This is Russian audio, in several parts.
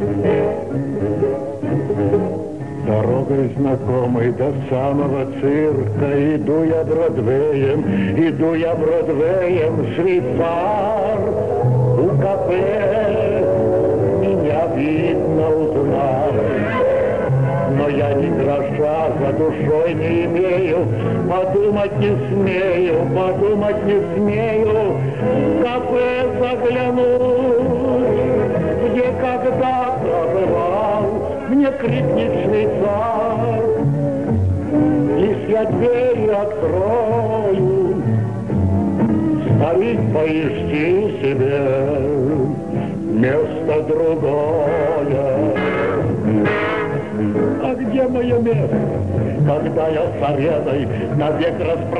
Дорогой знакомой до самого цирка иду я Бродвеем, швейцар у кафе меня видно узнал. Но я ни гроша за душой не имею, подумать не смею, в кафе заглянуть, где когда-то бывал, мне крикнет швейцар. Лишь я двери открою, старик, поищи себе место другое. А где мое место, когда я с ареной навек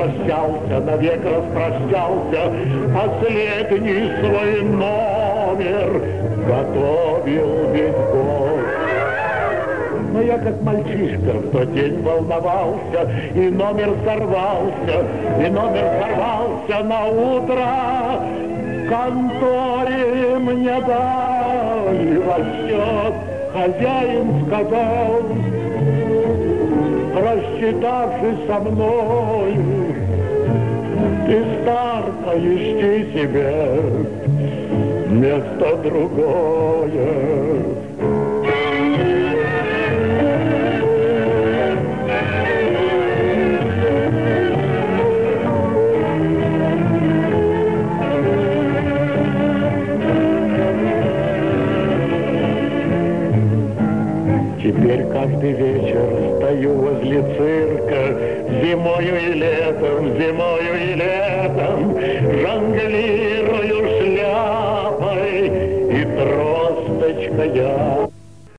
распрощался, последний свой номер готовил весь год. Но я как мальчишка в тот день волновался, и номер сорвался на утро. В конторе мне дали расчет. Хозяин сказал, рассчитавшись со мною: ты стар, поищи себе место другое. Теперь каждый вечер стою возле цирка, зимою и летом, жонглирую шляпой, и тросточка я